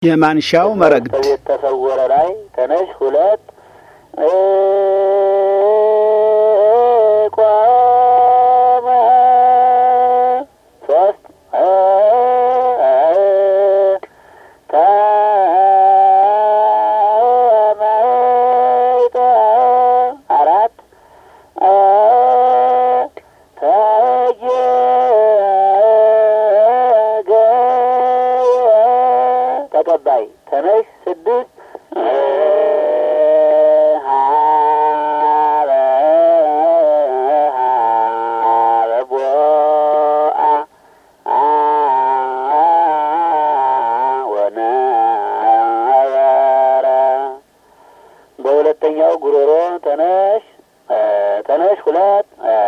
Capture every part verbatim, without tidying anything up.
የማንሻው መረግድ በቤት ተሰወረ ላይ ተነሽ ሁለት ቆመ ሶስት ተመይጠ አራት ተቀባይ ተነሽ ስድስት በሁለተኛው ጉሮሮ ተነሽ ተነሽ ሁለት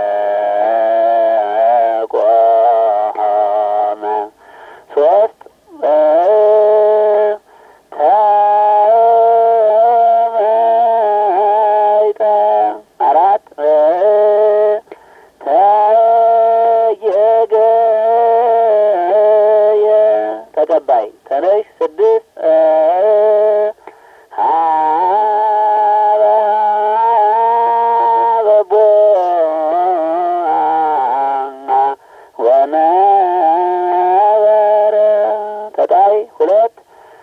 ቆመ ሶስት ተመይጠ አራት ተየገየ ተቀባይ ተነሽ ስድስት ተጣይ ሁለት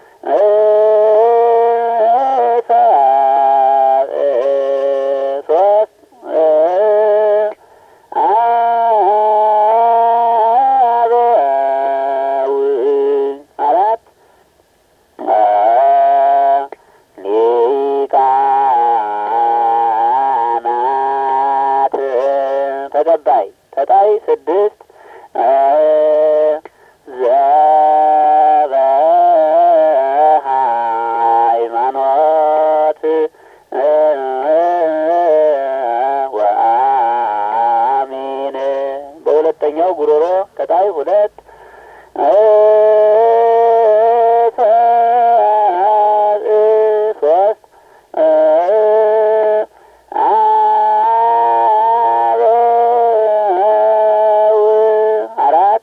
ሶስት አራት ሊቃናት ተቀባይ ተጣይ ስድስት ዘበሃይማኖት ወአሚን በሁለተኛው ጉሮሮ ተጣይ ሁለት ሶስት አራት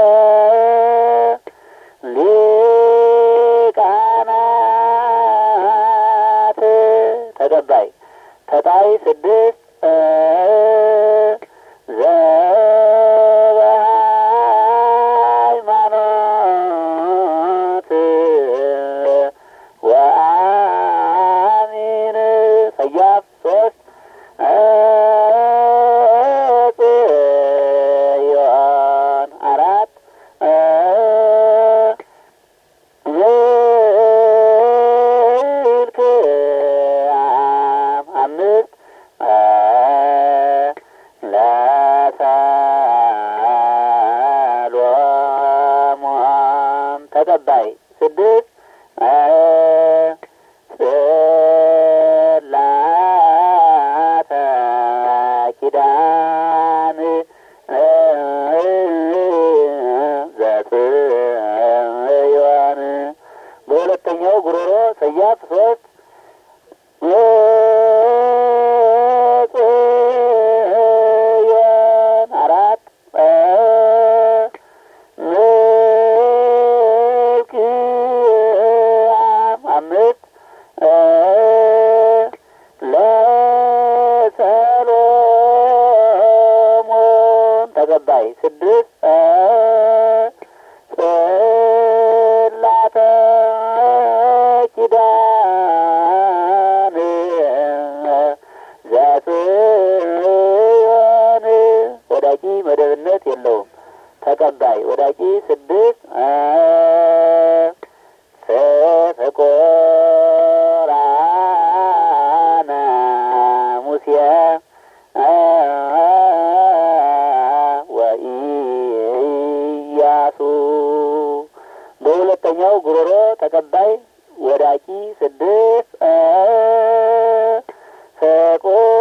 ሊቃናት ተቀባይ ተጣይ ስድስት ዘበሃይማኖት ወአሚን ሰያፍ ሶስት ጽዮን አራት ምልክአም አምስት ለሰሎሞን ተቀባይ ስድስት ጽላተ ኪዳን ዘጽዮን በሁለተኛው ጉሮሮ ሰያፍ ሶስት ጽዮን አራት ምልክአም አምስት ለሰሎሞን ተቀባይ ስድስት ጽላተ ኪዳን ዘጽዮን ወዳቂ መደብነት የለውም። ተቀባይ ወዳቂ ስድስት ፍቁራነ ሙሴ ወኢያሱ በሁለተኛው ጉሮሮ ተቀባይ ወዳቂ ስድስት ፍቁ